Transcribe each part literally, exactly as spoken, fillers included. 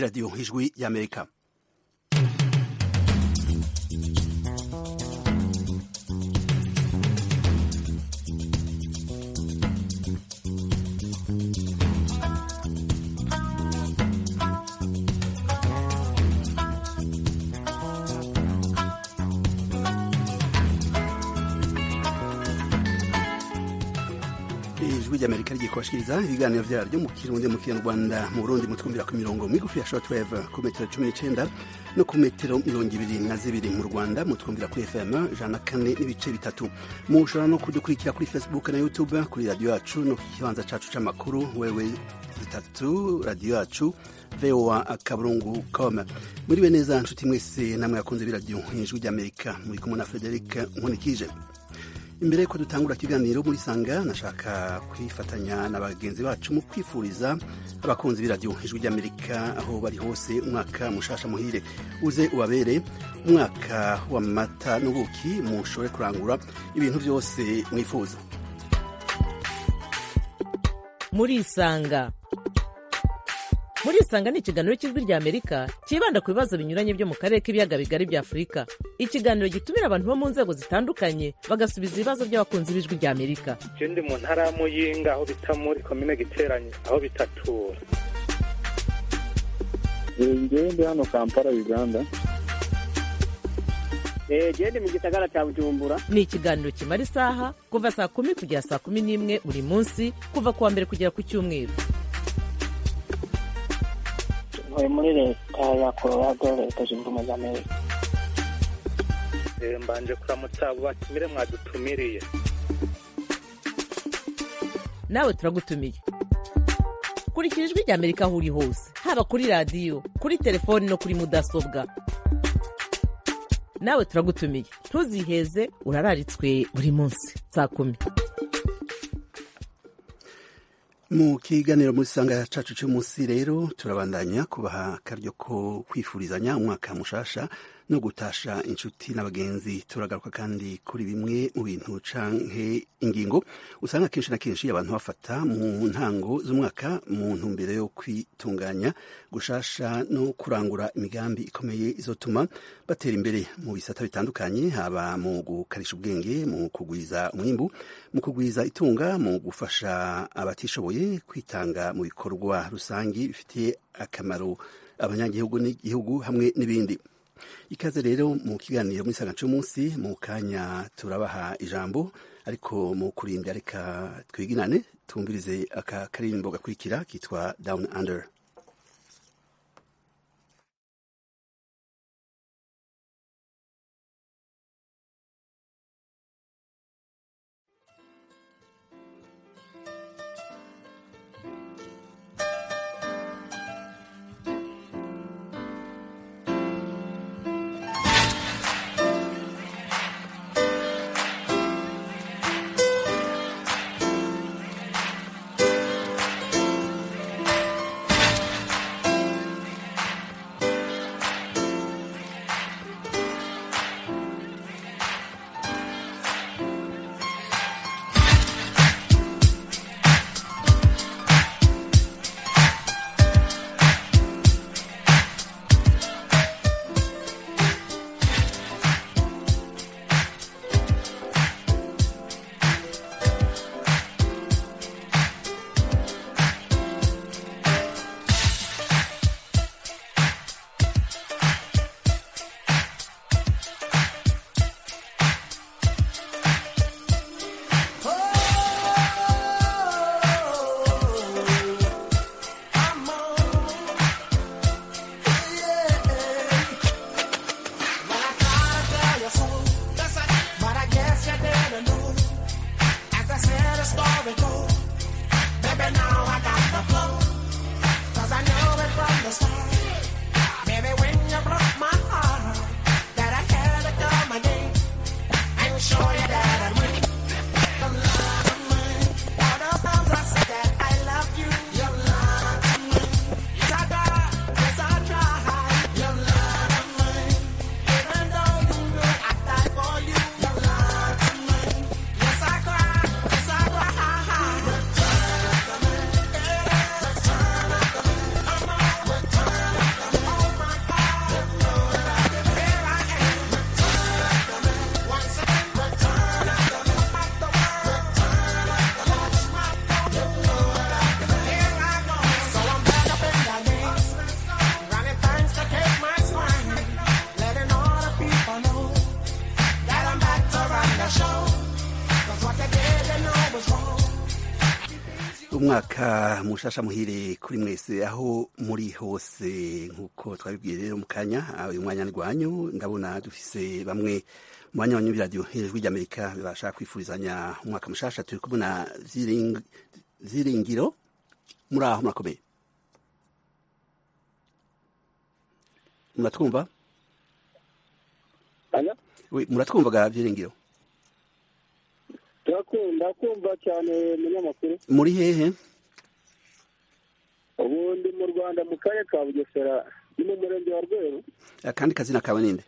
Radio Ijwi y'Amerika. Ijwi ry'Amerika rigiye kubashikiriza ibiganiro vyaryo mu Kirundi mu Kinyarwanda mu Burundi mutwumvira ku mirongo migufi ya shortwave ku metero cumi n'icenda no ku metero mirongo ibiri na zibiri mu Rwanda mutwumvira kuri F M ijana na kane n'ibice bitatu. Mushobora no kudukurikira kuri Facebook na YouTube kuri radio yacu no ku kibanza cacu c'amakuru wewe zitatu radio yacu V O A akaburungu com. Muriwe neza nshuti mwese namwe yakunze biradio Ijwi ry'Amerika muri kumwe na Frederic Nkunikije. Imbere ko dutangura kiganiro muri sanga nashaka kwifatanya na bagenzi bacu mu kwifuriza abakunzi b'iradio Ijwi ry'Amerika aho bari hose umwaka mushasha muhire uze ubabere umwaka wa mata n'ubuki mushore kurangura ibintu byose mwifuza. Muri sanga Muri sanga ni ikiganiro cy'Ijwi ry'Amerika kibanda ku bibazo binyuranye byo mu karere k'ibiyaga bigari bya Afurika. Ikiganiro gitumira abantu bo mu nzego zitandukanye bagasubiza ibibazo by'abakunzi b'Ijwi ry'Amerika. Je ndi mu ntara ya Muyinga aho bita muri commune Giteranyi aho bitatura. Ngewe ndi hano Kampala Uganda. Eh je ndi mu gisagara cya Bujumbura. Ni ikiganiro kimara isaha kuva saa kumi kugera saa kumi n'imwe buri munsi kuva kuwa mbere kugera ku cyumweru. Muri leta ya Colorado leta zunze ubumwe za Amerika. Eh mbanje kuramutsa abo batumire mwadutumiriye. Nawe turagutumiye. Kurikira Ijwi ry'Amerika aho uri hose haba kuri radio kuri telefoni no kuri mudasobwa. Nawe turagutumiye ntuziheze urararitswe buri munsi saa kumi. Mu kiganiro muri sanga cacu cy'umunsi rero turabandanya kubaha karyo ko kwifurizanya umwaka mushasha no gutasha inshuti n'abagenzi. Turagaruka kandi kuri bimwe mu bintu canke ingingo usanga kenshi na kenshi abantu bafata mu ntango z'umwaka mu ntumbero yo kwitunganya gushasha no kurangura imigambi ikomeye izotuma batera imbere mu bisata bitandukanye, haba mu gukarisha ubwenge, mu kugwiza umwimbu, mu kugwiza itunga, mu gufasha abatishoboye, kwitanga mu bikorwa rusangi bifitiye akamaro abanyagihugu n'igihugu hamwe n'ibindi. Ikaze rero mu kiganiro muri sanga cy'umunsi mu kanya turabaha ijambo, ariko mu kurinda reka twiginane tumvirize aka karirimbo gakurikira kitwa Down Under. umwaka mushasha muhire kuri mwese aho muri hose nk'uko twabibwiye rero mu kanya uyu mwanya rwanyu ndabona dufise bamwe mu banyabanyu b'iradiyo hejuru ry'amerika bibasha kwifurizanya umwaka mushasha turi kubona vyiringiro muri aho murakomeye muratwumva muratwumvaga vyiringiro turakunda kumva cyane munyamakuru muri hehe ubu ndi mu rwanda mu karere ka bugesera ni mu murenge wa rweru akandi kazina kawe ninde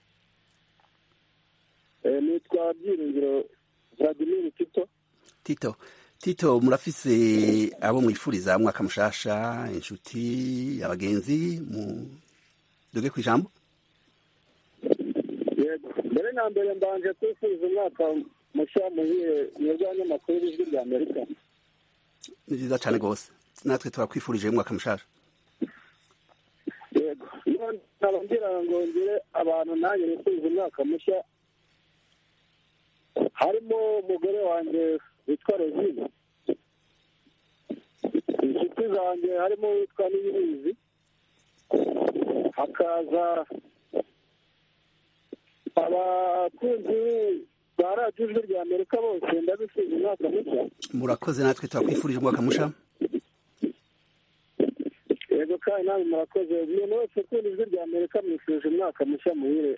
nitwa byiringiro Vladimir Tito Tito Tito murafise abo mwifuriza mwaka mushasha inshuti abagenzi mu doge ku ijambo yego mbere na mbere mbanje kwifuriza umwaka mushya muhire mwebwe abanyamakuru b'ijwi rya Amerika ni byiza cyane rwose natwe turakwifurije umwaka mushasha yego nkaba ngira ngo ngire abantu nanjye nifuriza umwaka mushya harimo umugore wanjye witwa Rosine inshuti zanjye harimo witwa Niyibizi hakaza abakunzi ba radiyo ijwi rya Amerika bose ndabifuriza umwaka mushya murakoze natwe turakwifurije umwaka musha yego kandi nawe murakoze umuntu wese ukunda ijwi rya Amerika mwifurije umwaka mushya muhire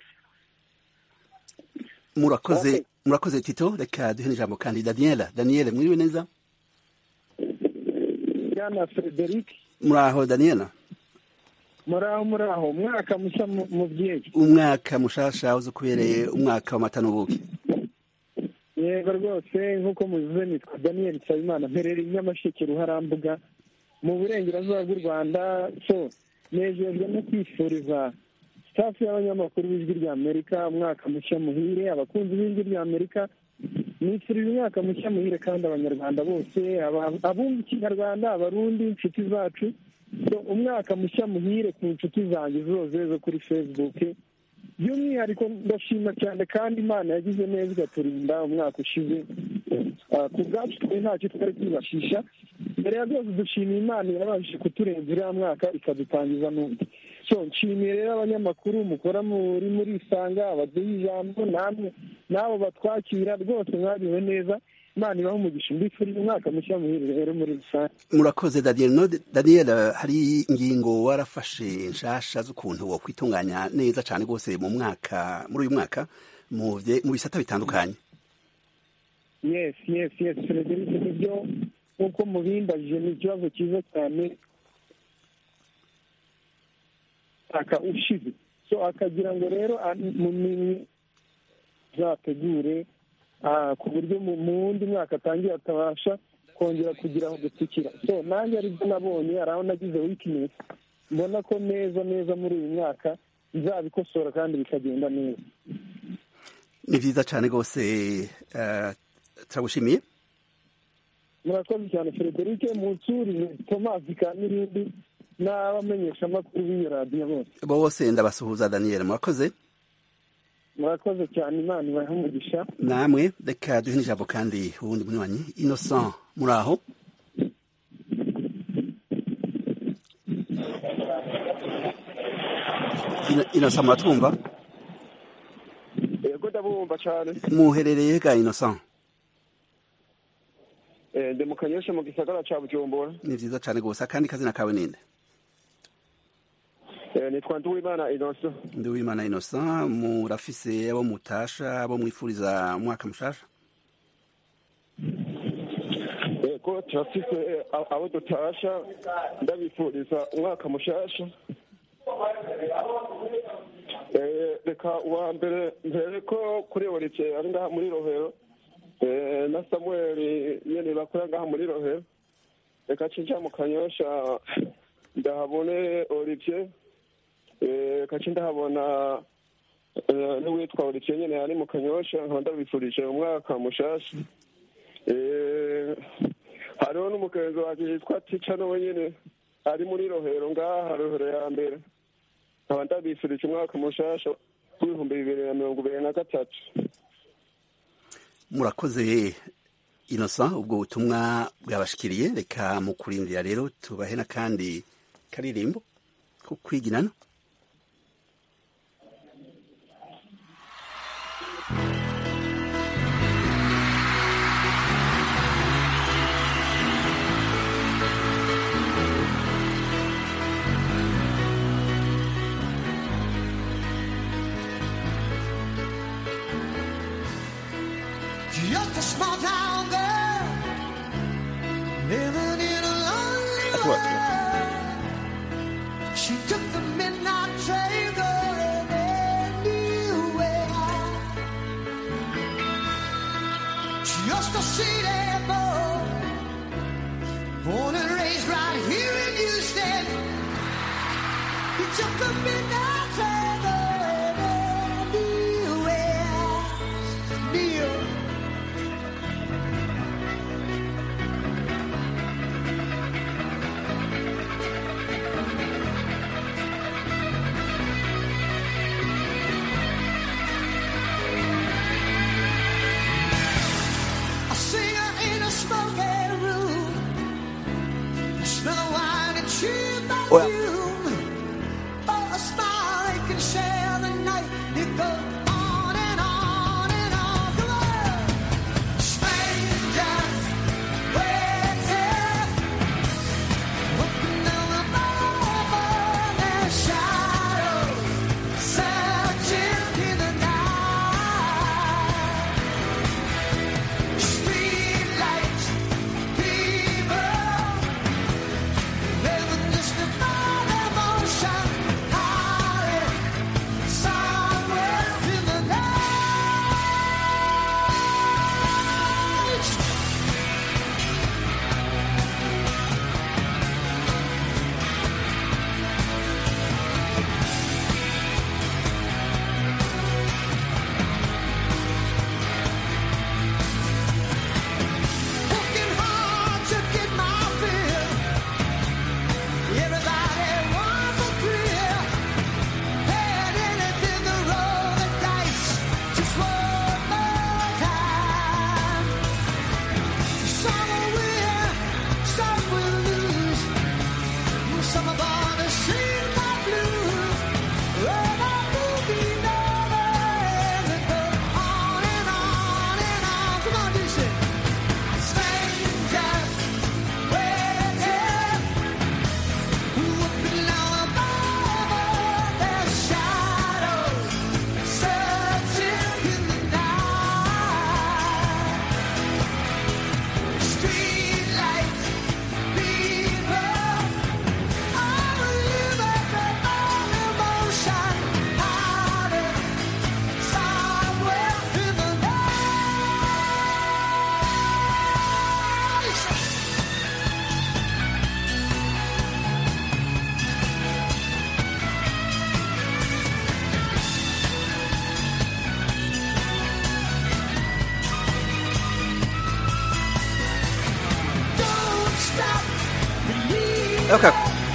murakoze murakoze Tito reka duhe ijambo kandi Daniela Daniela mwiriwe neza Yana Frederic muraho Daniela muraho muraho umwaka mushya muvyeyi umwaka mushasha uzo kubereye umwaka w'amata n'ubuki yego rwose nk'uko muzize nitwa Daniel Nsabimana mperereye Nyamasheke Ruharambuga mu burengerazuba bw'u Rwanda so nejejwe no kwifuriza staff y'abanyamakuru b'ijwi rya Amerika umwaka mushya muhire abakunzi b'ijwi rya Amerika nifurije umwaka mushya muhire kandi abanyarwanda bose abumva ikinyarwanda abarundi inshuti zacu so umwaka mushya muhire ku nshuti zanjye zose zo kuri Facebook by'umwihariko ndashima cyane kandi Imana yagize neza igaturinda umwaka ushize ku bwacu twe ntacyo twari kwibashisha mbere ya byose dushimiye Imana yabashije kuturenza uriya mwaka ikadutangiza n'undi so nshimiye rero abanyamakuru mukora muri muri isanga abaduha ijambo namwe nabo batwakira rwose mwariwe neza Imana ibaho umugisha mbifurije umwaka mushya muhire rero muri rusange murakoze Daniel no Daniel hari ingingo warafashe nshasha z'ukuntu wo kwitunganya neza cyane rwose mu mwaka muri uyu mwaka mu mu bisata bitandukanye yes yes yes Frederic nibyo nkuko mubimbajije ni ikibazo cyiza cyane aka ushize so akagira ngo rero mu mini zategure ku buryo mu wundi mwaka atangiye atabasha kongera kugira aho gutikira so nanjye aribyo nabonye araho nagize weakness mbona ko neza neza muri uyu mwaka nzabikosora kandi bikagenda neza ni byiza cyane rwose turagushimiye murakoze cyane Frederic Mutsuri Thomas Kamirindi n'abamenyesha amakuru b'iyo radiyo bose bose ndabasuhuza Daniel murakoze murakoze cyane Imana ibahe umugisha namwe reka duhe n'ijambo kandi ubundi munywanyi Innocent muri aho Innocent muratwumva yego ndabumva cyane muherereye ga Innocent eh ndi mu Kanyosha mu gisagara ca Bujumbura ni vyiza cyane gose kandi kazina kawe ninde eh nitwa Nduwimana Innocent Nduwimana Innocent murafise abo mutasha abo mwifuriza umwaka mushasha yego turafise abo dutasha ndabifuriza umwaka mushasha eh reka uwa mbere mbere ko kuri Olivier ari ngaha muri Rohero eh na Samuel nyene bakora ngaha muri Rohero reka cinja mu Kanyosha ndahabone Olivier eh kaci ndahabona n'uwitwa Olivier nyene ari mu Kanyosha nkanda bifurije umwaka mushasha eh hariho n'umukenzo waje yitwa Ticha no nyene ari muri Rohero ngaha Rohero ya mbere nkanda bifurije umwaka mushasha w'ibihumbi bibiri na mirongo ibiri na gatatu murakoze Innocent ubwo butumwa bwabashikiriye, reka mu kurindira rero tubahe na kandi karirimbo ko kwiginana. Just a small town girl living in a lonely world. She took the midnight train going anywhere. Just a city boy, born and raised right here in Houston. He took the midnight train going anywhere. Neil. Well, Okay.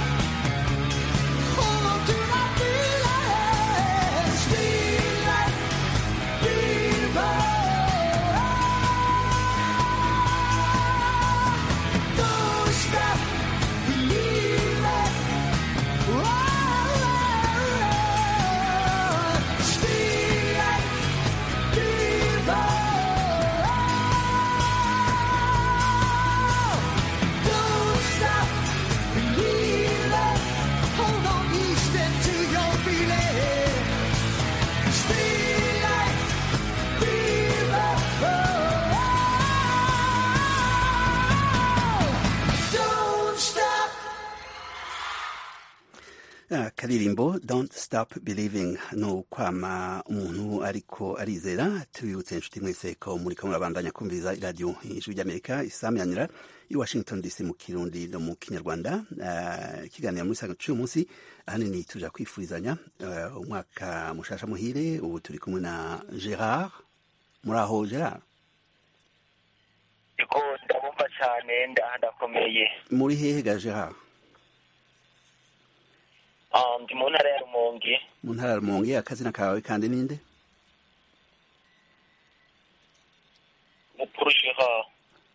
Karirimbo Don't Stop Believing no kwama umuntu ariko arizera. Tubibutse inshuti mwese ko muri kamwe abandanya kumviriza radio Ijwi ry'Amerika isamyanira i Washington D C mu Kirundi no mu Kinyarwanda. Uh, kiganiro muri saga cy'uyu munsi ahanini tuja kwifurizanya uh, umwaka mushasha muhire. Ubu turi kumwe na Gerard. Muraho Gerard? Iko ndabumva cyane ndakomeye. Muri hehe ga Gerard? Um, ndi mu ntara ya Rumonge. Mu ntara ya Rumonge. Akazina kawe kandi ninde? Mukuru Gerard.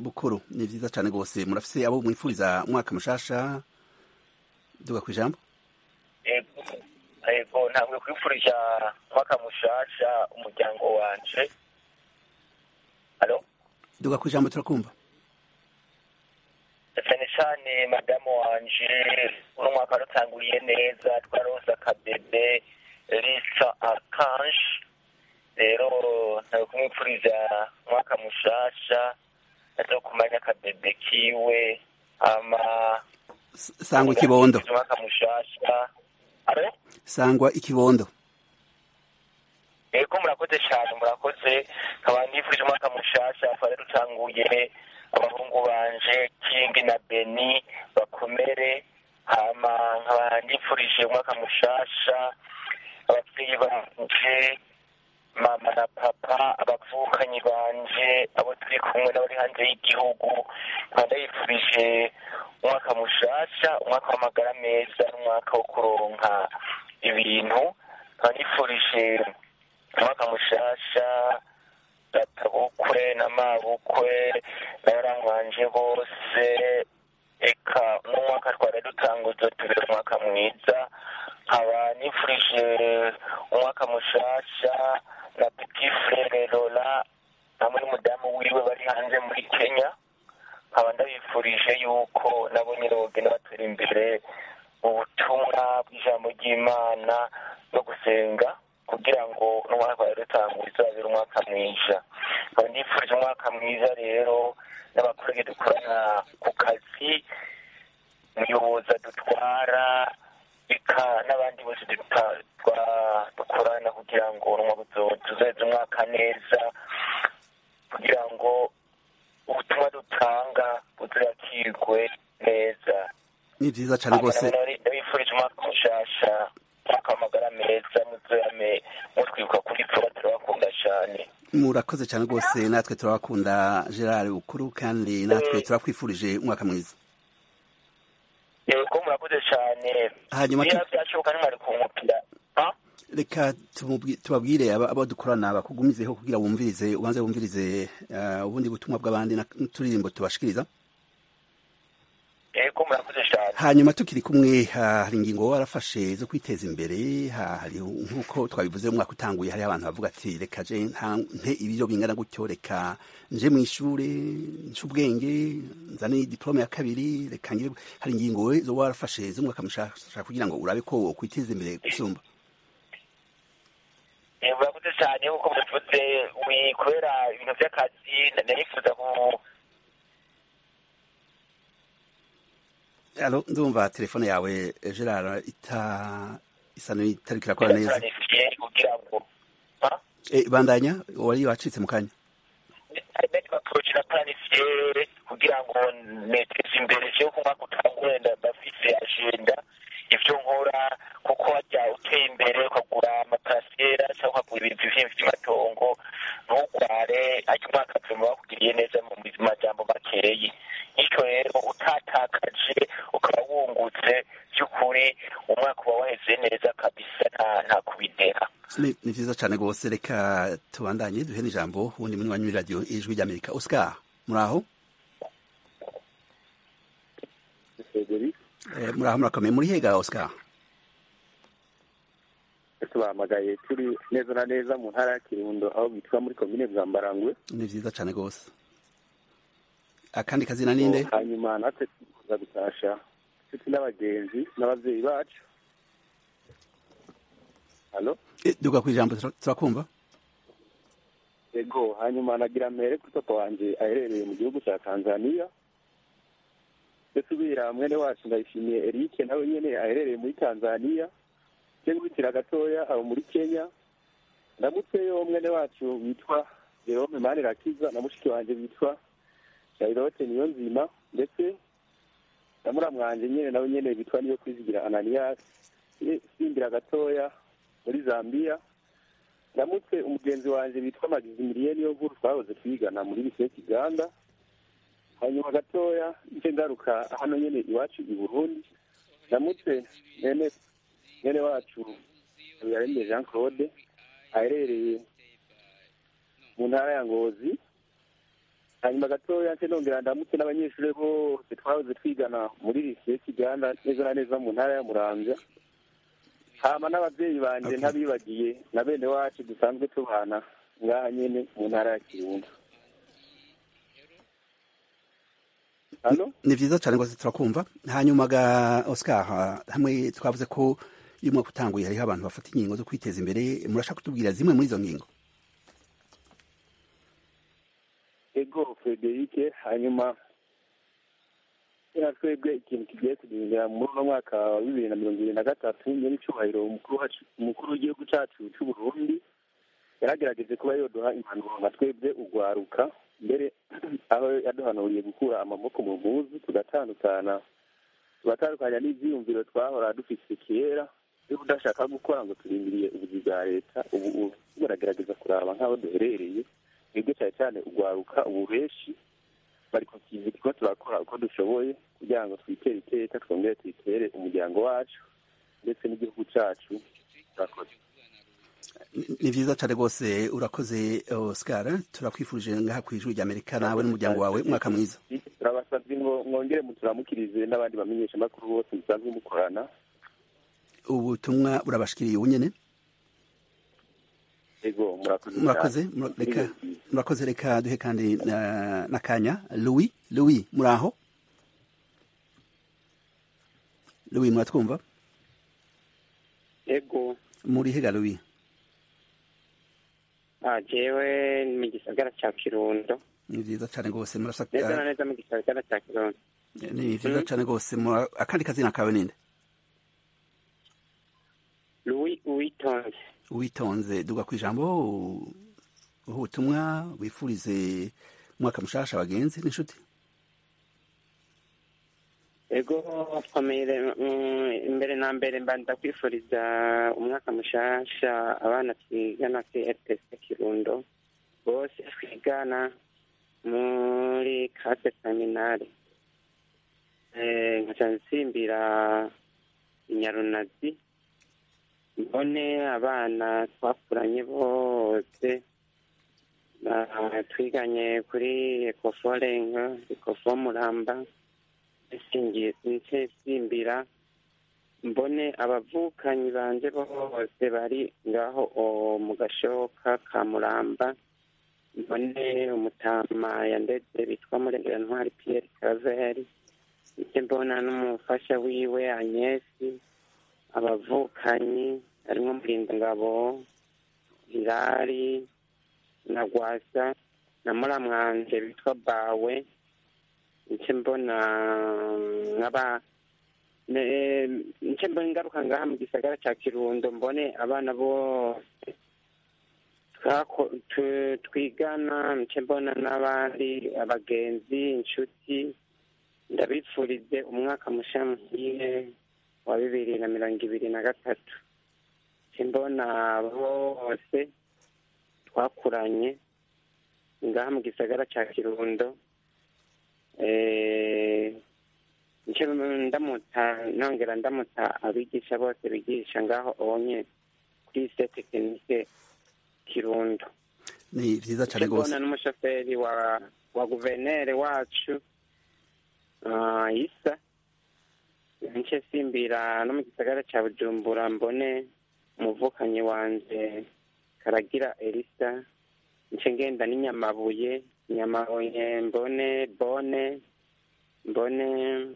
bukuru ni vyiza cane gose murafise abo mwifuriza umwaka mushasha duga kwijambo ego ego ntabwo kwifurija umwaka mushasha umuryango wanje alo duga kwijambo turakumva cyane cyane madamu wanje uno mwaka rutanguye neza twaronse akabebe risa arkange rero ntabwo kumwifuriza umwaka mushasha azo kumanya akabebe kiwe ama sangwa ikibondo umwaka mushasha alo sangwa ikibondo ego murakoze cyane murakoze nkaba nifurije umwaka mushasha twari rutanguye abahungu banje King na Beni bakomere hama nkaba nifurije umwaka mushasha abavyeyi banje mama na papa abavukanyi banje abo turi kumwe n'abari hanze y'igihugu nkaba ndayifurije umwaka mushasha umwaka w'amagara meza n'umwaka wo kuronka ibintu nkaba nifurije umwaka mushasha databukwe n'amabukwe n'abarangwanje bose eka n'umwaka twari dutanguze tubere umwaka mwiza nkaba nifurije umwaka mushasha na petit frere Lola hamwe n'umudamu wiwe bari hanze muri Kenya nkaba ndabifurije yuko nabo nyine bogenda batera imbere mu butumwa bw'ijambo ry'Imana no gusenga kugira ngo n'umwaka wa rutanguye uzabere umwaka mwiza nkaba ndifurije umwaka mwiza rero n'abakorege dukorana ku kazi umuyobozi dutwara eka n'abandi bose dukorana kugira ngo tuzeze umwaka neza kugira ngo ubutumwa dutanga buzakirwe neza ni vyiza cane gose ndabifurije umwaka mushasha umwaka w'amagara meza muzame mutwibuka kuri twe turabakunda cane murakoze cane gose natwe turabakunda Gerard Bukuru kandi natwe turakwifurije umwaka mwiza yego murakoze cane hanyuma byashoboka nimari kumupira reka tubabwire abo dukorana bakugumizeho kugira wumvirize ubanze wumvirize ubundi butumwa bw'abandi n'uturirimbo tubashikiriza ego murakoze cyane hanyuma tukiri kumwe hari ingingo warafashe zo kwiteza imbere hari nk'uko twabivuze mu mwaka utanguye hari abantu bavuga ati reka je nte ibiro bingana gutyo reka nje mu ishure ncubwenge nzane diplome ya kabiri reka ngire hari ingingo zo warafashe zo mwaka mushasha kugira ngo urabe ko kwiteza imbere gusumba murakoze cyane nk'uko mubivuze kubera ibintu by'akazi ndanifuza ku Alo, ndumva telefone yawe Gerard ita isa n'itariko irakora neza. Eh bandanya wari wacitse mu kanya. kugira ngo neteze imbere cyo kuma kutangurenda bafise agenda ivyo nkora kuko wajya uteye imbere ukagura amaparasera cyangwa ukagura ibintu byinshi by'amatongo ntukware ariko umwaka tuma bakugiriye neza mu majambo makeyi icyo rero utatakaje ukaba wungutse by'ukuri umwaka uba waheze neza kabisa nta nta kubideha ni vyiza cane gose reka tubandanye duhe n'ijambo ubundi muri wanyu radio ijwi ry'Amerika Oscar muraho eh muraho murakomeye muri hega Oscar tubahamagaye turi neza na neza mu ntara ya Kirundo aho bitwa muri komine Bwambarangwe ni vyiza cane gose akandi kazina ninde hanyuma natwe tuza gutasha tuti n'abagenzi n'abavyeyi bacu halo eh duga kwijambo turakumva ego hanyuma nagira mbere ko papa wanje aherereye mu gihugu cya Tanzania Desubira mwene wacu ndayishimiye Eric nawe nyene aherereye muri Tanzania cyengwitira gatoya aho muri Kenya ndamutseyo mwene wacu witwa Jerome Manirakiza na mushiki wanje witwa Charlotte Niyonzima ndetse namuramwanje nyene nawe nyene bitwa niyo kwizigira Ananias simbira gatoya muri Zambia ndamutse umugenzi wanje bitwa Magizimilienne yo nkuru twahoze twigana muri lycée Kiganda hanyuma gatoya nje ngaruka hano nyene iwacu i Burundi ndamutse nene nene wacu yaremye Jean Claude aherereye mu ntara ya Ngozi hanyuma gatoya nse nongera ndamutse n'abanyeshuri bose twahoze twigana muri lycée Kiganda neza na neza mu ntara ya Muramvya, hama n'abavyeyi banje ntabibagiye na bene wacu dusanzwe tubana ngaha nyene mu ntara ya Kirundo. Halo? Ni vyiza cyane rwose turakumva. Hanyuma ga Oscar, hamwe twavuze ko iyo umwaka utanguye hariho abantu bafata ingingo zo kwiteza imbere, murashaka kutubwira zimwe muri izo ngingo? Ego Frederic, hanyuma twebwe ikintu kigiye kugendera muri uno mwaka wa bibiri na mirongo ibiri na gatatu nyene icubahiro umukuru w'igihugu cacu c'Uburundi yaragerageje kuba yoduha impanuro nka twebwe ugwaruka, mbere aho yaduhanuriye gukura amaboko mu mpuzu tugatandukana tugatandukanya n'ivyiyumviro twahora dufise kera yo kudashaka gukora ngo turindiriye ubuzi bwa leta. Ubu turagerageza kuraba nk'aho duherereye, twebwe cyane cyane ugwaruka ubu benshi bari ku kivi turiko turakora uko dushoboye kugira ngo twitere iteka, twongere twitere umuryango wacu ndetse n'igihugu cacu. Turakoze. Ni vyiza cyane rwose, urakoze Oscar, turakwifurije ngaha kw'ijuru rya Amerika nawe n'umuryango wawe umwaka mwiza. Turabasabye ngo mwongere muturamukirize n'abandi bamenyesha makuru bose musanzwe mukorana. Ubutumwa burabashikiriye unyene. Ego murakoze. Murakoze, reka murakoze reka duhe kandi nakanya Louis. Louis muraho? Louis muratwumva? Ego. Muri hega Louis? Ah, jewe mu gisagara ca Kirundo. Ni vyiza cyane rwose, murashaka neza na neza mu gisagara ca Kirundo. Ni vyiza cyane rwose, akandi kazina kawe ninde? Louis Uwitonze. Uwitonze, duga kwijambo ubutumwa wifurize umwaka mushasha abagenzi n'inshuti. Ego famire imbere na mbere mba ndakwifuriza umwaka mushasha abana twigana ku R T C Kirundo bose twigana muri classe seminari, eh nkaca nsimbira inyarunazi mbone abana twakuranye bose twiganye kuri Ekoforenga, Ekofo Muramba, singiye nsimbira mbone abavukanyi banje bose bari ngaho mu gashoka ka Muramba, mbone umutama yandeze bitwa Murengera Ntwari Pierre Kaveri, icyo mbona n'umufasha wiwe Agnesi, abavukanyi harimo Murindangabo, Hilari na Gwasa na muramwanje bitwa Bawe, icyo mbona nkaba icyo mbona ingaruka ngaha mu gisagara cya Kirundo mbone abana bose twigana, icyo mbona n'abandi abagenzi inshuti, ndabipfurize umwaka musha muhire wa bibiri na mirongo ibiri na gatatu. Icyo mbona bose twakuranye ngaha mu gisagara cya Kirundo, icyo ndamutsa nongera ndamutsa abigisha bose bigisha ngaho onye kuri lycée technique Kirundo. Ni vyiza cyane gose. Mbona n'umushoferi wa wa guverineri wacu uh, Isa, nce simbira no mu gisagara cya Bujumbura mbone umuvukanyi wanje Karagira Elisa, nce ngenda n'inyamabuye Nyamabuye mbone Bone mbone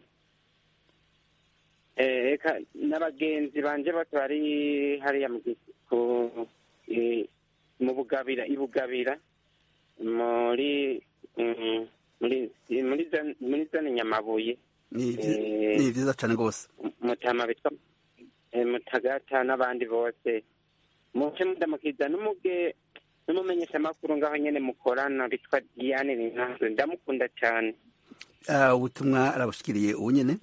eh n'abagenzi banje bose bari hariya mu mu Bugabira ibugabira muri muri muri muri zone Nyamabuye. Ni vyiza cyane gose. Mutama bitwa Mutagata n'abandi bose muce mudamukiza n'umuge n'umumenyesha makuru ngaho nyene mukorana bitwa Diane Nintanze, ndamukunda cyane. Ah, ubutumwa arabushikiriye ubu nyene.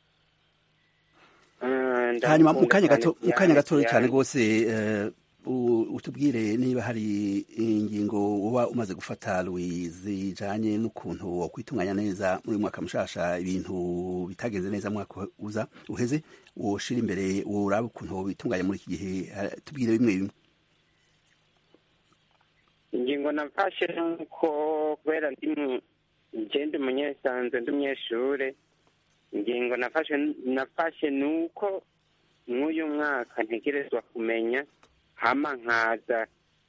Hanyuma mukanya gato mukanya gato cyane gose utubwire niba hari ingingo uba umaze gufata Louis zijanye n'ukuntu wo kwitunganya neza muri mwaka mushasha, ibintu bitageze neza mwaka uza uheze woshira imbere uraba ukuntu bitunganya muri iki gihe, tubwire bimwe bimwe. Ingingo nafashe nuko kubera ndi nje ndi umunyesanzwe ndi umunyeshure ingingo nafashe nafashe ni uko nk'uyu mwaka ntegerezwa kumenya hama nkaza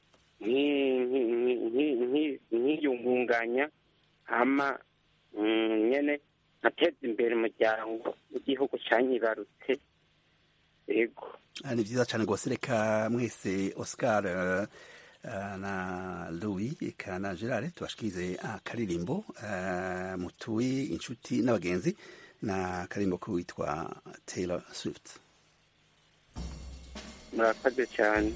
nkiyungunganya hama nyene nkateza imbere umuryango w'igihugu canyibarutse yego ni vyiza cane rwose reka mwese Oscar uh, uh, na Louis eka na Gerard tubashikirize akaririmbo uh, mutuye inshuti n'abagenzi na karimbo kwitwa Taylor Swift. murakoze cyane.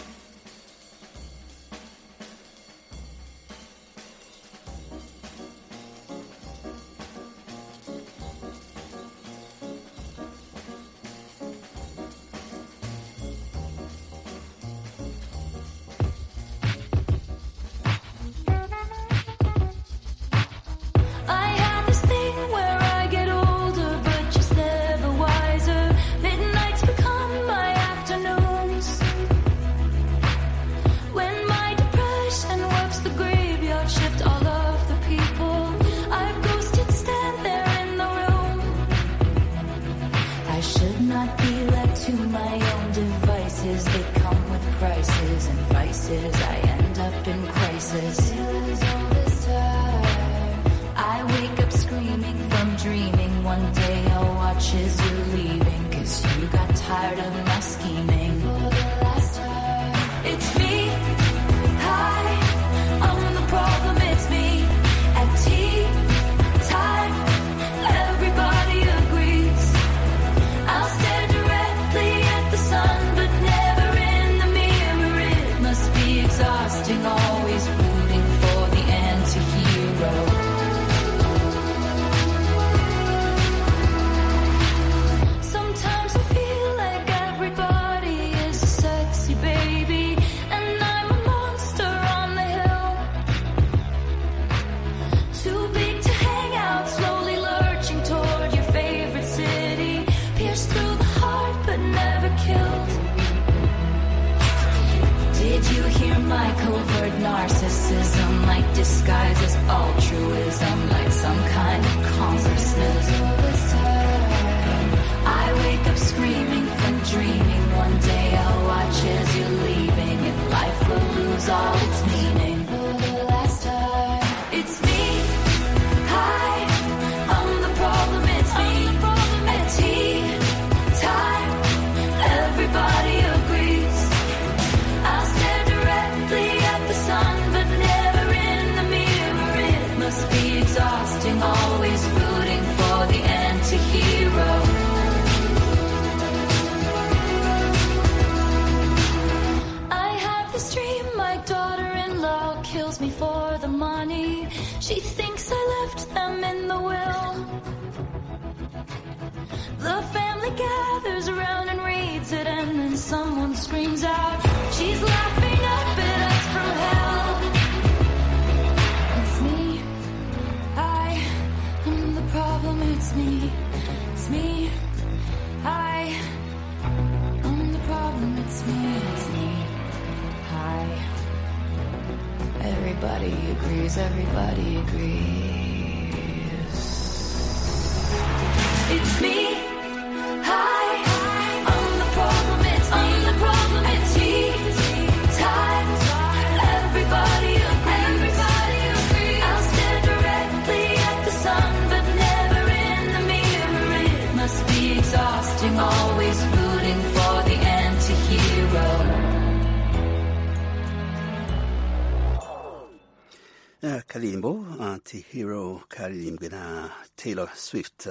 Karimbo anti-hero karirimbwe na Taylor Swift.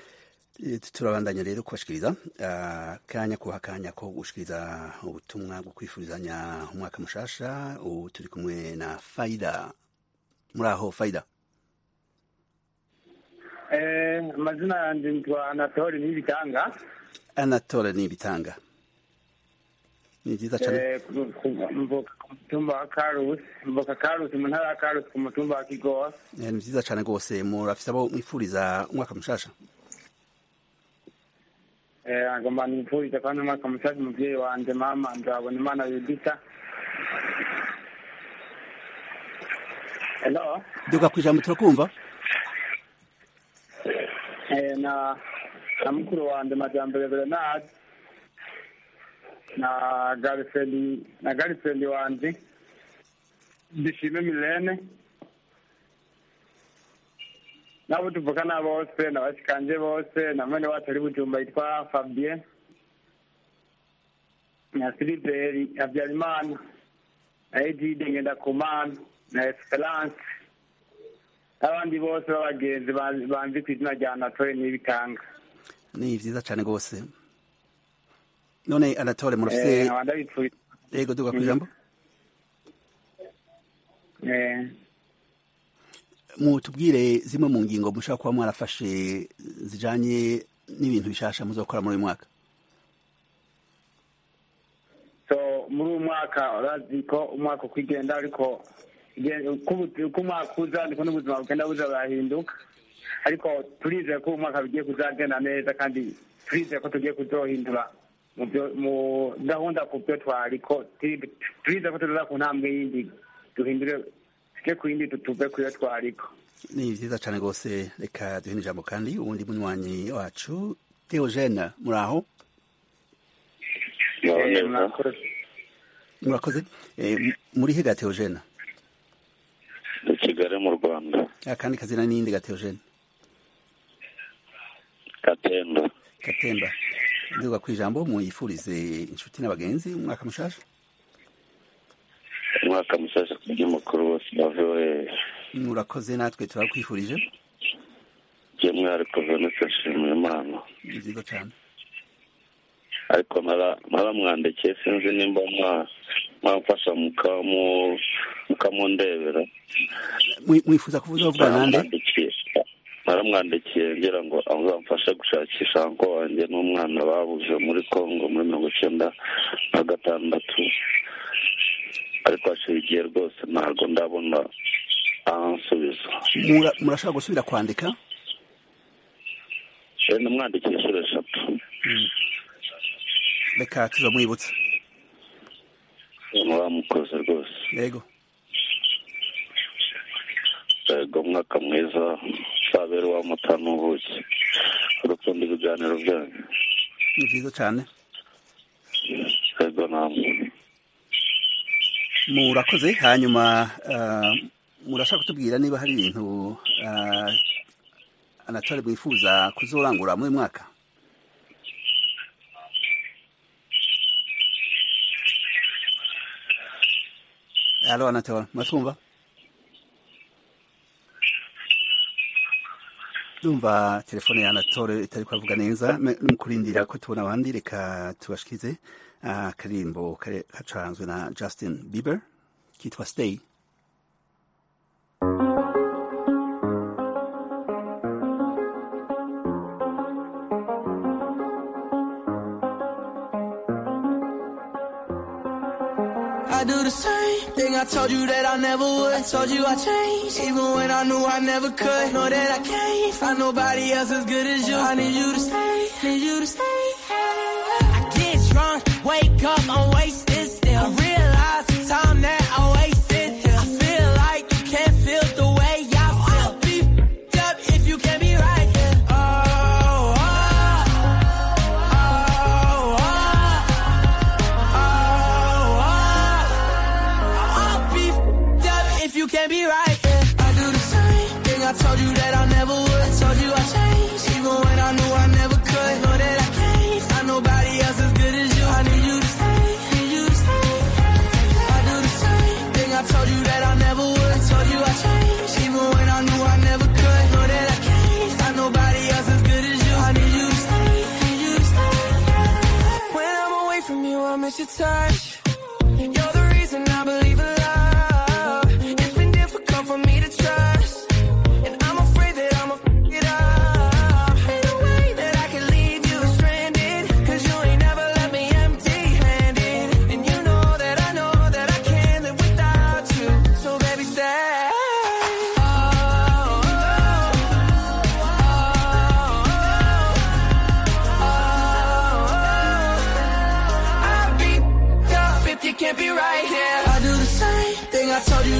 Turabandanya rero kubashikiriza kanya kuha kanya ko gushikiriza ubutumwa bwo kwifurizanya umwaka mushasha. Ubu turi kumwe na Faida. Muraho Faida? Eh, amazina yanjye ndwa Anatole Nibitanga. Anatole Nibitanga. Ni byiza cyane. Eh, mvuka ku mutumba wa Karusi, mvuka Karusi mu ntara ya Karusi ku mutumba wa Kigowa. Eh, ni byiza cyane rwose. Murafise abo mwifuriza umwaka mushasha? Eh, agomba nifuriza kandi umwaka mushasha umuvyeyi wanje mama Nzabona Imana Yudita. Hello? Duka kwijambo turakumva? na na mukuru wanjye Majyambere Bernard na girlfriend na girlfriend wanjye Dushime Milene nabo tuvugana bose n'abashikanje bose na mwene wacu ari Bujumbura yitwa Fabien na Siliberi Habyarimana na Egide Ngendakumana na Esperance abandi bose b'abagenzi banzi ku izina rya Anatole n'ibitanga. Ni vyiza cane gose. None Anatole murafise yego duga kwijambo eh mutubwire zimwe mu ngingo mushaka kuba mwarafashe zijanye n'ibintu bishasha muzokora muri uyu mwaka. So muri uyu mwaka urazi ko umwaka ukigenda ariko uko umwaka uza niko n'ubuzima bugenda buza burahinduka ariko turizeye ko umwaka bigiye kuzagenda neza kandi turizeye ko tugiye kuzohindura mu gahunda ku byo twariko turizeye ko tuzoza ku ntambwe yindi duhindure tujye ku yindi tutuve ku yo twariko. Ni vyiza cane gose reka duhine ijambo kandi uwundi munywanyi wacu Theogene muraho murakoze muri he ga Theogene? I Kigali mu Rwanda. Akandi kazina n'indi ga Theogene? Katemba. Katemba. Nduga kwijambo muyifurize inshuti n'abagenzi umwaka mushasha. Umwaka mushasha kugira mukuru wose bavewe. Murakoze natwe turakwifurije. Jemwe ariko Vanessa nshimira Imana. Nziza cyane. Ariko nara naramwandikiye sinzi nimba mwa mwamfasha mukamu mukamundebera. Mwifuza kuvuga vuga nande? Naramwandikiye ngira ngo azamfashe gushakisha anko wanjye n'umwana babuze muri Kongo muri mirongo icyenda na gatandatu. Ariko ashigiye rwose ntabwo ndabona ansubiza. Murashaka gusubira kwandika? Eh namwandikiye inshuro eshatu. Reka tuzamwibutsa. Muramukoze rwose. Yego. Yego mwaka mwiza sabera wa mutano ubuki. Urukundo ibiganiro byanyu. Ni byiza cyane. Yego namwe. Murakoze hanyuma murashaka kutubwira niba hari ibintu Anatole mwifuza kuzorangura muri mwaka? Alo Anatole, masumva? Ndumva telefone ya Anatole itari kwavuga neza, mukurindira ko tubona abandi reka tubashikize akarimbo kacanzwe na Justin Bieber kitwa Stay. I do the same thing I told you that I never would. I told you I changed, even when I knew I never could. Know that I can't find nobody else as good as you. I need you to stay, need you to stay. I get drunk, wake up, I'm wasted still. I realize the time that I wasted here. I feel like you can't feel the way I feel. I'll be f***ed up if you can't be right here. Oh, oh, oh, oh, oh, oh. I'll be f***ed up if you can't be right here. I do the same thing I told you that I never would. I told you I changed, even when I knew I never could. Know that I can't find nobody else as good as you. I need you to stay, need you to stay. I do the same thing I told you that I never would. I told you I changed, even when I knew I never could. Know that I can't find nobody else as good as you. I need you to stay, need you to stay. When I'm away from you, I miss your touch. You're the reason I believe in love. It's been difficult for me to trust, and I'm afraid that I'ma f*** it up. Ain't no way that I can leave you stranded, 'cause you ain't never left me empty-handed. And you know that I know that I can't live without you. So baby, stay. Oh, oh, oh, oh, oh. I'll be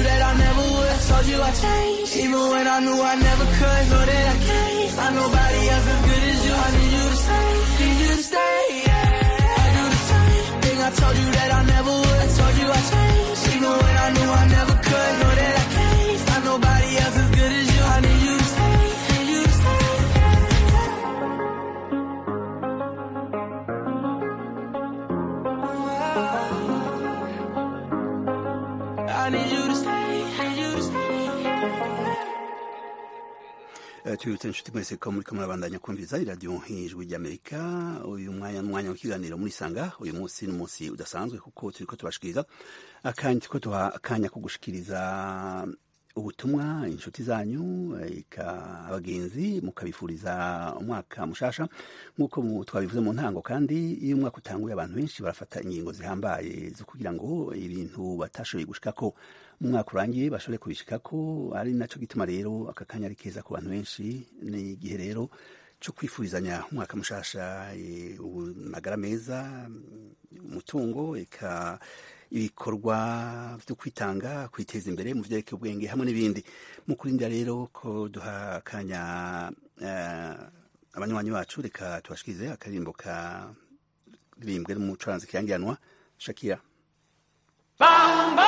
that I never would. I told you I changed, even when I knew I never could. Know that I can't find nobody else as good as you. I need you to stay, need you to stay, yeah. I do the same thing I told you that I never would. I told you I changed, even when I knew I never could. Know that I can't find nobody else as good as you. I need you to stay, need you to stay, yeah. I need you to stay, need you to stay. tubibutse inshuti mwese ko muriko murabandanya kumviriza iradiyo nk'ijwi ry'Amerika. Uyu mwanya n'umwanya w'ikiganiro muri Sanga. Uyu munsi n'umunsi udasanzwe kuko turiko tubashikiriza akanya turiko tuha akanya ko gushikiriza ubutumwa inshuti zanyu eka abagenzi mukabifuriza umwaka mushasha nk'uko twabivuze mu ntango. Kandi iyo umwaka utanguye abantu benshi barafata ingingo zihambaye zo kugira ngo ibintu batashoboye gushikako umwaka urangiye bashobore kubishikako. Ari naco gituma rero aka kanya ari keza ku bantu benshi. Ni igihe rero cyo kwifurizanya umwaka mushasha, amagara meza, umutungo, eka ibikorwa byo kwitanga, kwiteza imbere mu vyerekeye ubwenge hamwe n'ibindi. Mu kurinda rero ko duha akanya uh, abanywanyi bacu, reka tubashikirize akaririmbo ka ririmbwe n'umucuranzi kirangiranwa Shakira. Bamba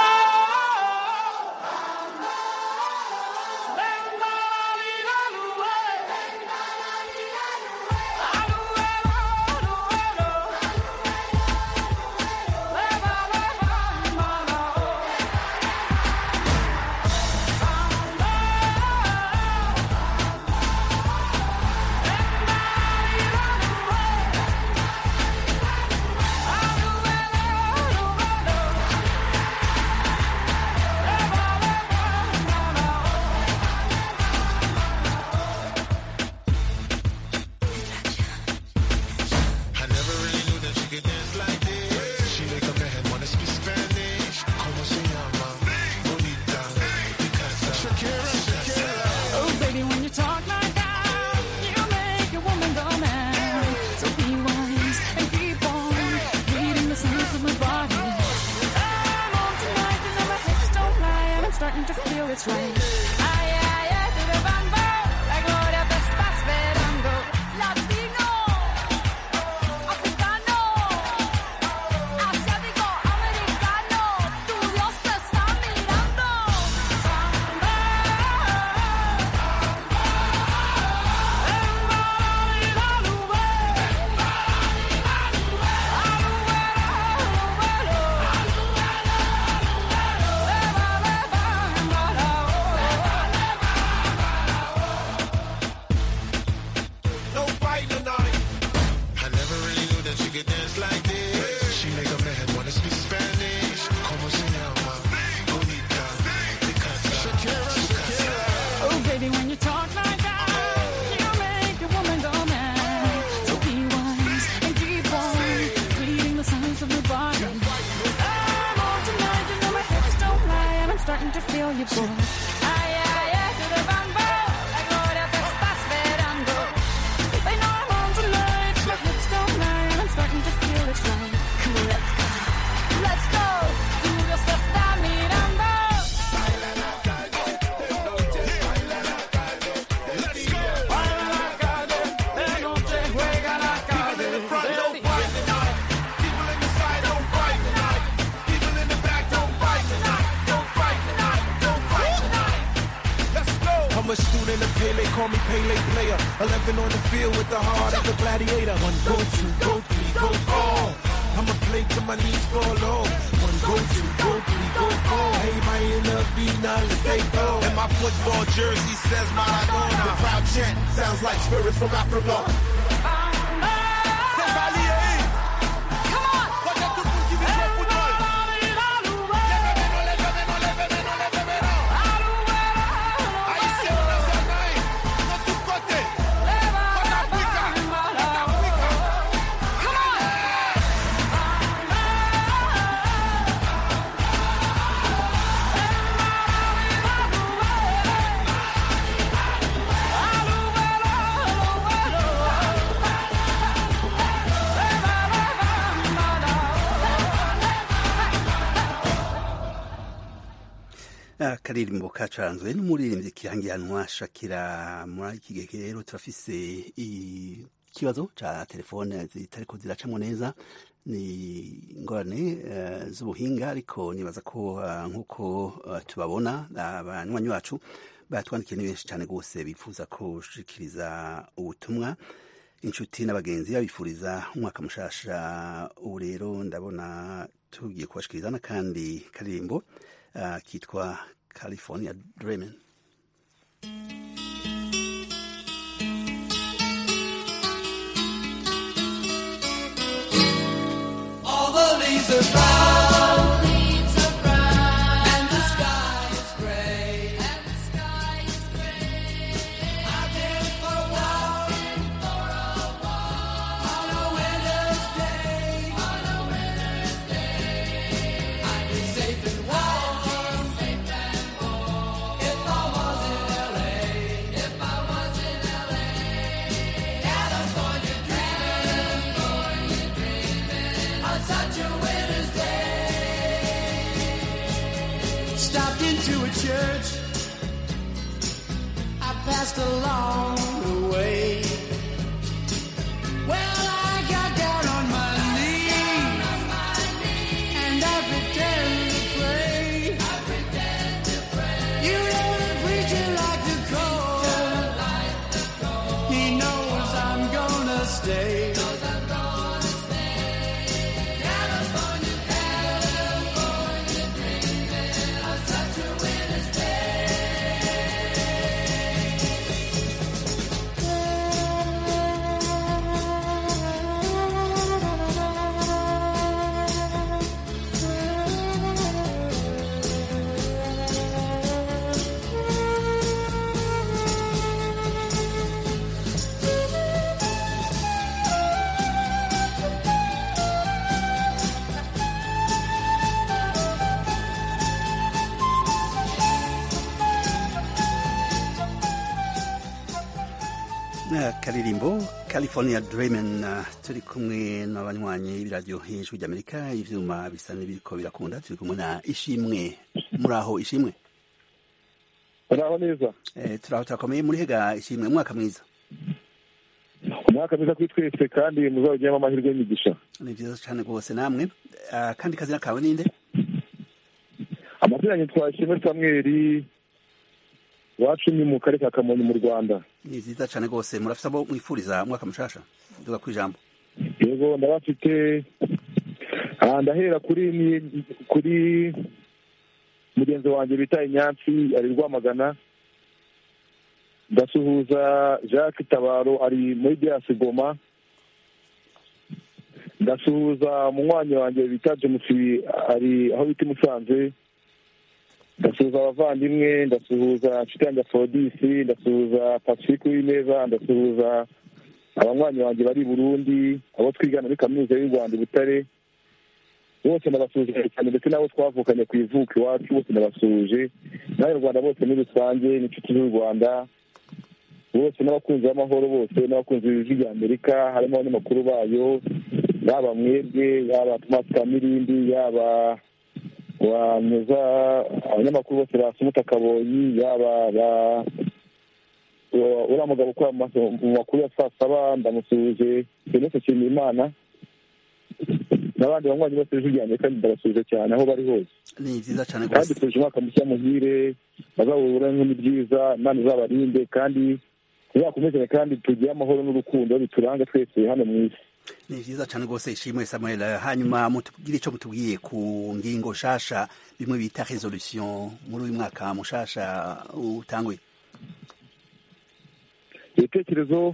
akaririmbo kacanzwe n'umuririmbyi kirangiranwa Shakira. Muri iki gihe rero turafise ikibazo ca telefone zitariko ziracamwo neza, ni ingorane uh, z'ubuhinga, ariko nibaza ko uh, nk'uko uh, tubabona abanywanyi bacu batwandikiye ni benshi cyane rwose bifuza kushikiriza ubutumwa inshuti n'abagenzi babifuriza umwaka mushasha. Ubu rero ndabona tugiye kubashikiriza n'akandi karirimbo uh, kitwa California Dreamin'. All the leaves are brown, leaves are brown, and the sky is gray, and the sky is gray. I've been for a walk, for a walk on a winter's day, on a winter's day. I'd be safe and warm, safe and warm if I was in L A, if I was in L A. California dreaming, California dreaming on such a winter's day. Stopped into a church, I passed along the way. Well, I got down on my knees, and I pretend to pray. I pretend to pray. You know the preacher like the cold. He knows I'm gonna stay. Knows I'm gonna stay. California, California dreaming on such a winter's day. Karirimbo California Dreamin'. Uh, turi kumwe n'abanywanyi b'iradiyo y'ijwi ry'Amerika, ivyuma bisa n'ibiriko birakunda. Turi kumwe na Ishimwe. Muraho Ishimwe? Muraho neza. Eh, turaho turakomeye. Muri hega Ishimwe? Umwaka mwiza. Umwaka mwiza kuri twese kandi muzawugiramo amahirwe y'imigisha. Ni vyiza cane rwose namwe. Uh, kandi kazina kawe ninde? Amazina yitwa Ishimwe Samuel, wacu ni mu karere ka Kamonyi mu Rwanda. Ni vyiza cane rwose. Murafise abo mwifuriza umwaka mushasha? Duga kwijambo. Yego ndabafite. Ah, ndahera kuri kuri mugenzi wanjye bita Inyansi ari Rwamagana. Ndasuhuza Jacques Tabaro ari muri Dias Goma. Ndasuhuza munywanyi wanjye bita James ari aho bita Musanze. Ndasuhuza abavandimwe, ndasuhuza nshuti yanjye Afrodisi, ndasuhuza Pacifique w'ineza, ndasuhuza abanywanyi banjye bari i Burundi, abo twigana muri kaminuza y'u Rwanda i Butare. Bose ndabasuhuje cyane, ndetse n'abo twavukanye ku ivuko iwacu bose ndabasuhuje. N'abanyarwanda bose muri rusange n'inshuti z'u Rwanda bose, n'abakunzi b'amahoro bose, n'abakunzi b'ijwi ry'Amerika, harimo abanyamakuru bayo, yaba mwebwe, yaba Thomas Kamirindi, yaba wanyuza abanyamakuru bose ba Sumuta Kabonyi, yaba ba uriya mugabo ukora mu makuru ya saa saba ndamusuhuje, Denise Nshimiyimana, n'abandi banywanyi bose b'ijwi ry'Amerika ndabasuhuje cyane aho bari hose. Ni vyiza cane rwose. Kandi tuje umwaka mushya muhire, bazawubura nk'ibintu byiza, Imana izabarinde kandi tuzakomezanye kandi tugire amahoro n'urukundo bituranga twese hano mu isi. Ni vyiza cane rwose Ishimwe Samuel. Hanyuma mutubwire ico mutubwiye ku ngingo shasha bimwe bita resolution muri uyu mwaka mushasha utanguye. Ibitekerezo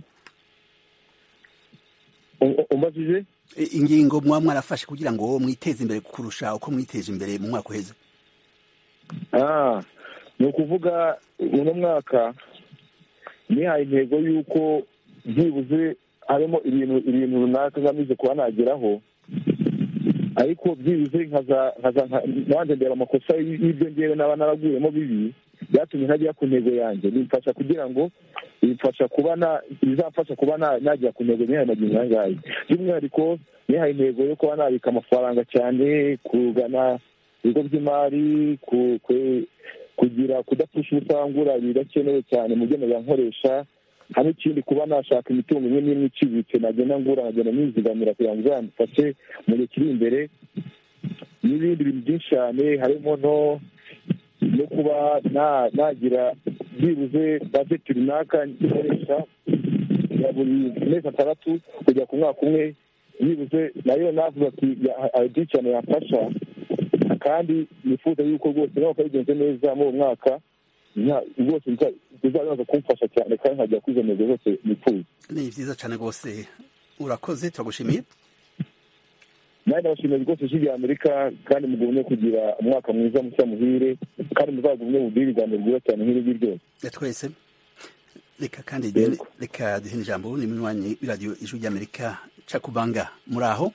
umbajije? Ingingo mwa mwarafashe kugira ngo mwiteze imbere kurusha uko mwiteje imbere mu mwaka uheze. Ah, ni ukuvuga uno mwaka nihaye intego y'uko byibuze harimo ibintu ibintu runaka ngamije kuba nageraho, ariko byibuze nkaza nanjye ndeba amakosa y'ibyo ngewe n'aba naraguyemo bibi byatumye ntajya ku ntego yanjye. Bimfasha kugira ngo bimfasha kuba bizamfasha kuba najya ku ntego nihaye magingo yangaye. By'umwihariko nihaye intego yo kuba nabika amafaranga cyane, kugana ibigo by'imari, kugira kudapfusha ubusangura bidakenewe cyane mu byo nkoresha, hamwe ikindi kuba nashaka imitungo imwe n'imwe iciriritse nagenda ngura nkagenda nizigamira kugira ngo izamfashe mu gihe kiri imbere, n'ibindi bintu byinshi cyane harimo no no kuba nagira byibuze bajeti runaka nkoresha ya buri mezi atandatu kujya ku mwaka umwe, byibuze nayo navuga ati byinshi cyane yafasha, kandi nifuza yuko rwose nawe bigenze neza muri uwo mwaka rwose bizaza kumfasha cyane kandi nkajya kwizo ntego zose nifuza. Ni byiza cyane rwose, urakoze, turagushimiye. nawe ndabashimiye rwose ijwi rya Amerika, kandi mugumye kugira umwaka mwiza mushya muhire, kandi muzagumye mubwire ibiganiro byiza cyane nk'ibi byose twese. Reka kandi reka duhe ijambo ni munywanyi radio ijwi rya Amerika Cakubanga, muri aho?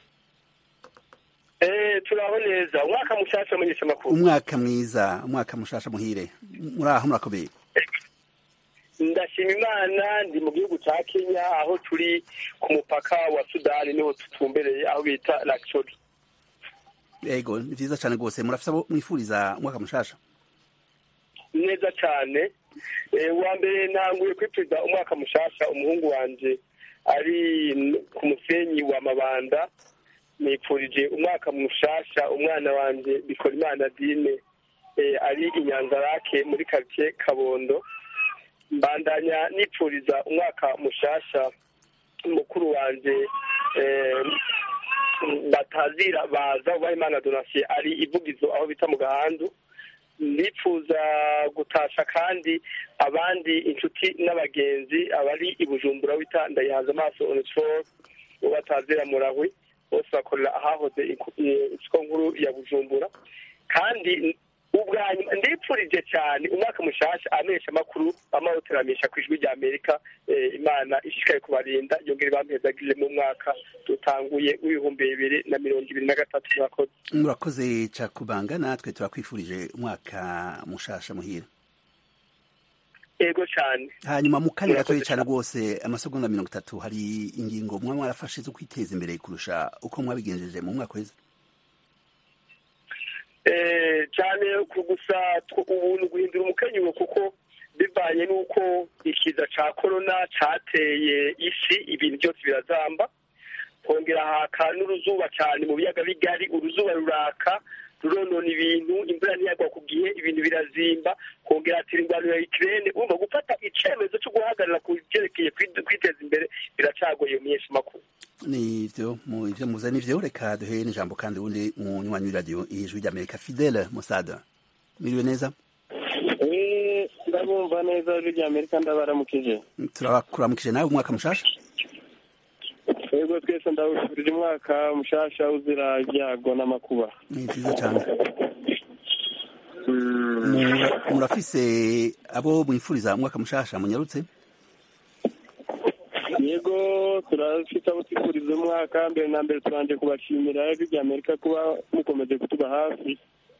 Eh, turaho neza. Umwaka mushasha munyesha makuru. Umwaka mwiza, umwaka mushasha muhire. Muri aho murakomeye? Ndashima Imana, ndi mu gihugu ca Kenya aho turi ku mupaka wa Sudani, niho tutumbereye aho bita Lakshori. Yego, ni vyiza cyane rwose. Murafisa mwifuriza umwaka mushasha? Neza cyane. Eh, wa mbere nanguye kwipfuza umwaka mushasha umuhungu wanje ari ku musenyi wa Mabanda. Nipfurije umwaka mushasha umwana wanje Bikorimana Dine eh, ari Inyanzarake muri quartier Kabondo. Mbandanya nipfuriza umwaka mushasha mukuru wanje eh, batazira baza Uwimana Donatien ari Ivugizo aho bita mu Gahandu. Nipfuza gutasha kandi abandi inshuti n'abagenzi abari i Bujumbura bita Ndayihanze amaso Onesphore ubatazira Murahwi, bose bakorera ahahoze isoko nkuru ya Bujumbura. Kandi ubwanyu ndipfurije cyane umwaka mushasha amesha makuru amahoteramisha ku ijwi rya Amerika. eh, Imana ishikaye kubarinda yongere bampezagije mu mwaka tutanguye w'ibihumbi bibiri na mirongo ibiri na gatatu. Murakoze. Murakoze Cakubanga, natwe turakwifurije umwaka mushasha muhire. Ego cyane. Hanyuma mu kanya gatoya cyane rwose, amasegonda mirongo itatu, hari ingingo mwa mwarafashe zo kwiteza imbere kurusha uko mwabigenjeje mu mwaka wese? Eh, cyane gusa ubuntu guhindura umukenyero, kuko bivanye n'uko ikiza ca corona cateye isi ibintu byose birazamba, kongera haka n'uruzuba cyane mu biyaga bigari, uruzuba ruraka ruronona ibintu, imvura ntiyagwa ku gihe, ibintu birazimba, kongera atira ingwano ya Ukraine. Urumva gufata icemezo cyo guhagarara ku byerekeye kwiteza imbere biracagoye mu myinshi makuru. Ni ivyo mu ivyo muza nivyo. Reka duhe n'ijambo kandi undi munywanyi wa radio ijwi rya Amerika Fidele Musada. Miriwe neza? Eh, ndabumva neza ijwi rya Amerika, ndabaramukije. Turabakuramukije nawe umwaka mushasha. Yego, twese ndabufurije umwaka mushasha uzira ibyago n'amakuba. Ni vyiza cyane. Murafise abo mwifuriza umwaka mushasha munyarutse? Yego, turafite abo twifuriza umwaka. Mbere na mbere turanje kubashimira ijwi rya Amerika kuba mukomeje kutuba hafi.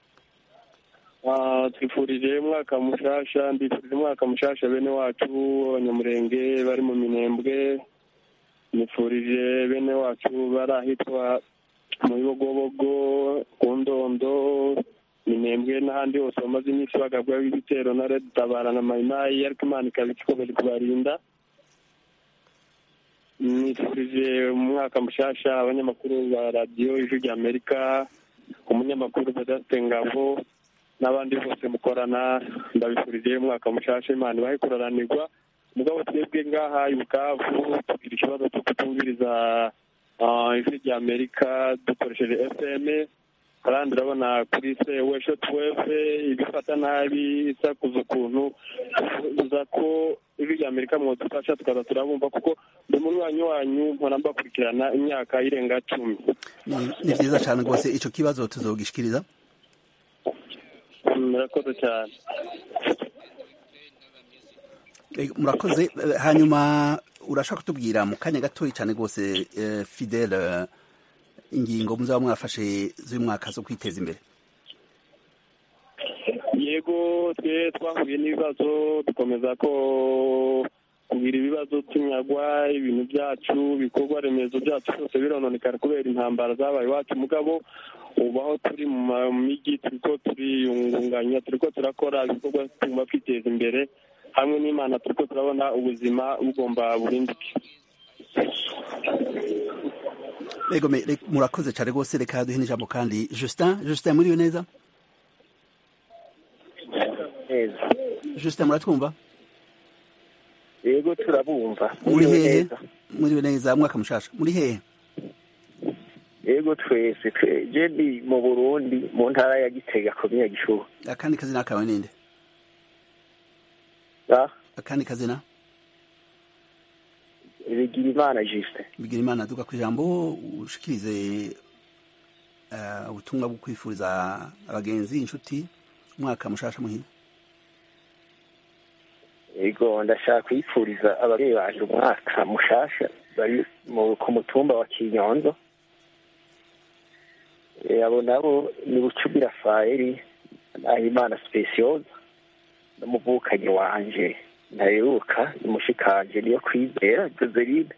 Ah, twifurije umwaka mushasha, ndifurije umwaka mushasha bene wacu abanyamurenge bari mu Minembwe. Nifurije bene wacu bari ahitwa mu Bibogobogo, ku Ndondo, Minembwe n'ahandi hose bamaze iminsi bagabwaho ibitero na Red Tabara na Mayimayi, ariko Imana ikaba ikomeje kubarinda. Nifurije umwaka mushasha abanyamakuru ba radiyo ijwi rya Amerika, umunyamakuru Vedaste Ngabo n'abandi bose mukorana, ndabifurije umwaka mushasha, Imana ibahe kuraranirwa. Mugabo twebwe ngaha i Bukavu tugira ikibazo cyo kutumviriza ijwi rya Amerika dukoresheje F M, kandi urabona kuri se wesho twefe ibifata nabi isakuza ukuntu uza ko ijwi rya Amerika mwodufasha tukaza turabumva, kuko ndi munywanyi wanyu mpora mbakurikirana imyaka irenga cumi. Ni vyiza cyane rwose, ico kibazo tuzogishikiriza. Murakoze cyane. Murakoze. Hanyuma urashaka kutubwira mu kanya gatoya cyane rwose, Fidele, ingingo muzaba mwafashe z'uyu mwaka zo kwiteza imbere? Yego, twe twahuye n'ibibazo dukomeza ko kugira ibibazo tunyagwa ibintu byacu ibikorwa remezo byacu byose birononekara kubera intambara zabaye iwacu mugabo ubu aho turi mu mijyi turiko turiyungunganya turiko turakora ibikorwa tugomba kwiteza imbere hamwe n'Imana turiko turabona ubuzima bugomba buhinduke. Ego murakoze cyane rwose, reka duhe n'ijambo kandi Justin. Justin muriyo neza? Neza. Justin muratwumva? Yego turabumva. Muri hehe? Muriyo neza, mwaka mushasha. Muri hehe? Yego twese je ndi mu Burundi mu ntara ya Gitega komine Gishuha. Akandi kazina kawe ninde? Ah? Akandi kazina? Bigirimana Justin. Bigirimana, duka ku ijambo ushikirize ubutumwa bwo kwifuriza abagenzi inshuti umwaka mushasha muhira. Yego ndashaka kwifuriza ababyeyi baje umwaka mushasha bari ku mutumba wa Kinyonzo. Abo nabo ni Bucumi Rafaeli Ahimana Specioza n'umuvukanyi wanje ndaheruka umushikanje niyo kwizera Joseline,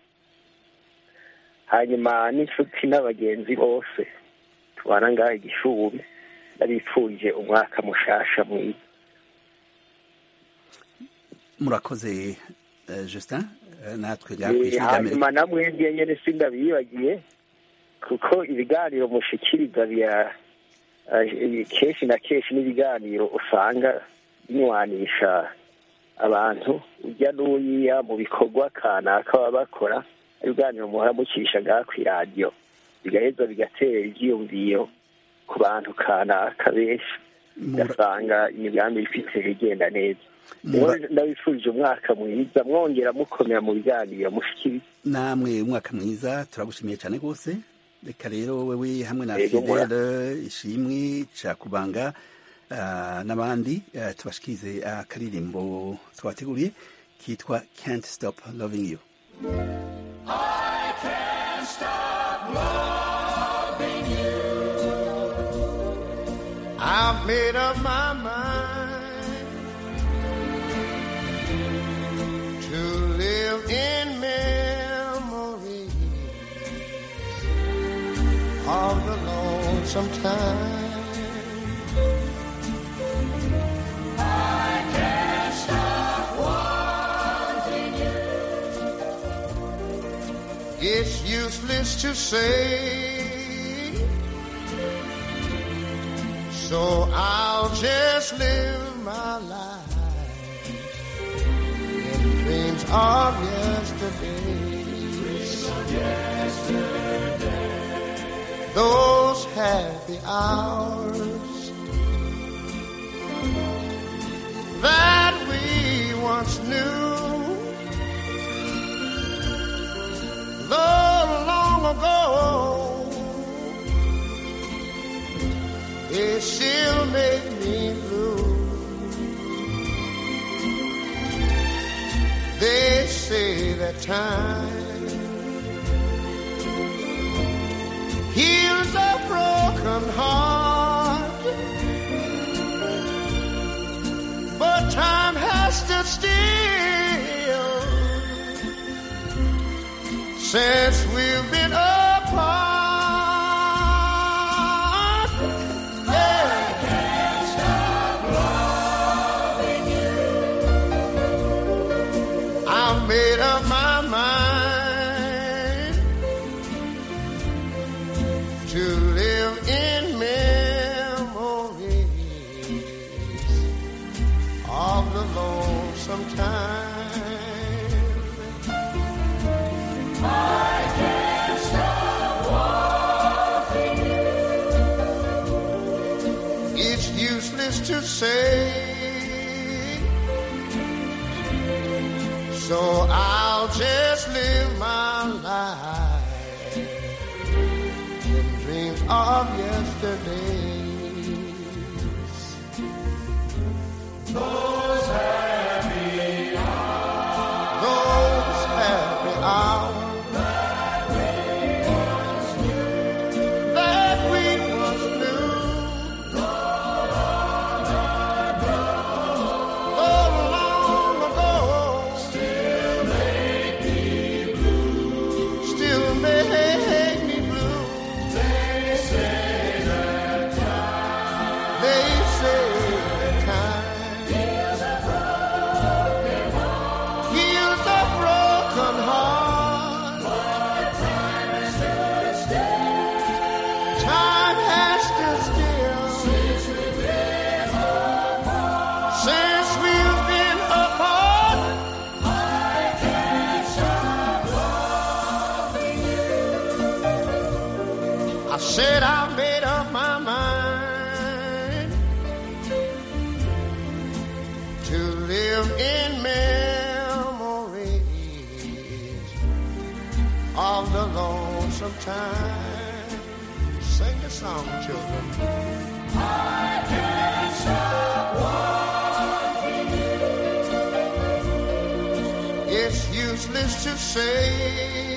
hanyuma n'inshuti n'abagenzi bose tubana ngaha Gishubi ndabipfuje umwaka mushasha mwiza. Murakoze Justin, natwe byakwishije hanyuma namwe nyene sindabibagiye kuko ibiganiro mushikiriza bya kenshi na kenshi n'ibiganiro usanga binywanisha abantu ujya n'uyiya mu bikorwa kanaka baba bakora, ibiganiro muhora mucisha ngaha kw'iradiyo bigaheza bigatera ivyiyumviro ku bantu kanaka benshi ugasanga imigambi ifite igenda neza. Ndabifurije umwaka mwiza mwongera mukomera mu biganiro mushikiriza. Namwe umwaka mwiza turagushimiye cyane rwose. Reka rero wewe hamwe na Fidele Ishimwe Cakubanga n'abandi tubashikirize akaririmbo twateguriye kitwa Can't Stop Loving You. I can't stop loving you. I've made up my mind to live in memory of the lonesome time. I can't stop wanting you. It's useless to say, so I'll just live my life in dreams of yesterday. Dreams of yesterday. Those happy hours that we once knew, though long ago, they still make me blue. They say that time heals a broken heart, but time has stood still since we've been apart. Yeah. I can't stop loving you. I've made up my mind to live in memories of the lonesome time. I can't stop wanting you. It's useless to say, so I'll just live my life in dreams of yesterdays. Those happy hours, those happy hours that we once knew, that we once knew, though long ago, though long ago, still said I made up my mind to live in memories of the lonesome time. Sing the song, children. I can't stop wanting you. It's useless to say,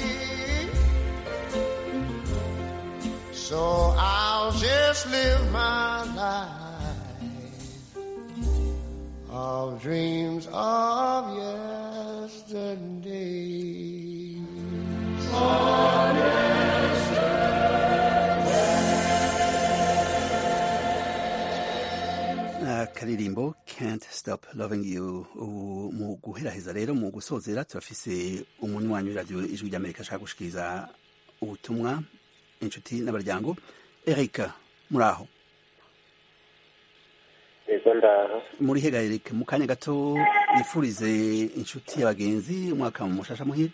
so I'll just live my life of dreams of yesterday. Of akaririmbo Can't Stop Loving You. Mu guheraheza rero, mu gusozera, turafise umunywanyi w'iradiyo ijwi ry'Amerika ashaka gushikiriza ubutumwa inshuti n'abaryango. Erika, muraho? Yego ndaho. Muri hega Erika, mu kanya gato yifurize inshuti y'abagenzi umwaka mushasha muhire.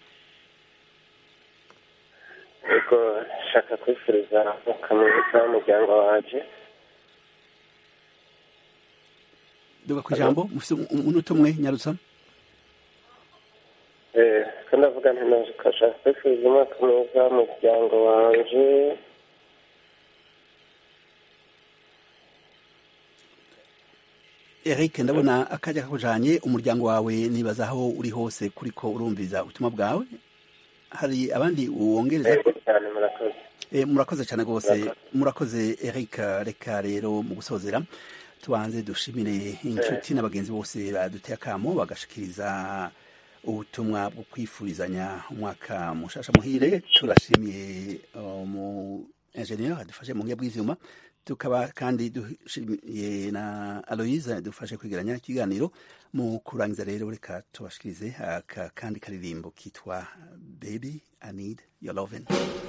Yego, shaka kwifuriza ukamwiza umuryango waje. Duga ku ijambo, mufise umunota umwe nyarutsa. Eh, kandi avuga nti naje kashaka kwifuriza umwaka mwiza umuryango wanje. Eric, ndabona akajya kakujanye umuryango wawe, nibaza aho uri hose kuriko urumviza ubutumwa bwawe. Hari abandi uwongereza? Cyane murakoze. Eh, murakoze cyane gose. Murakoze Eric. Reka rero mu gusozera tubanze dushimire inshuti n'abagenzi bose baduteye akamo bagashikiriza ubutumwa bwo kwifurizanya umwaka mushasha muhire. Turashimiye mu ingenieur adufashe mu ngiye bw'ivyuma, tukaba kandi dushimiye na Aloise dufashe kwigeranya ikiganiro. Mu kurangiza rero reka tubashikirize aka kandi karirimbo kitwa Baby I Need Your Lovin'.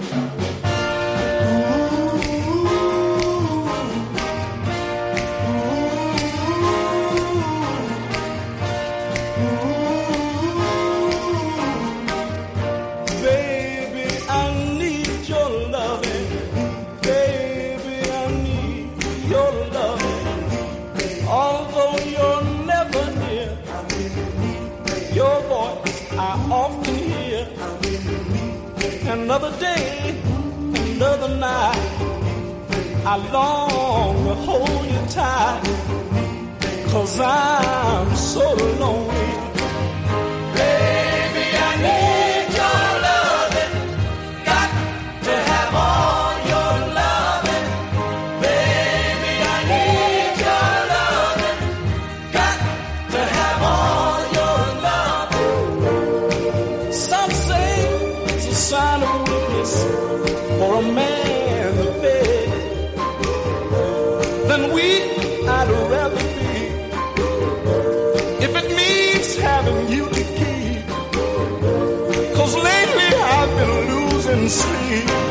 Another day, another night, I long to hold you tight, 'cause I'm so lonely. Baby, I need your loving, got to have all your loving. Baby, I need your loving, got to have all your loving. Some say it's a sign of weakness for a man to beg. Then weak I'd rather be, if it means having you to keep. 'Cause lately I've been losing sleep.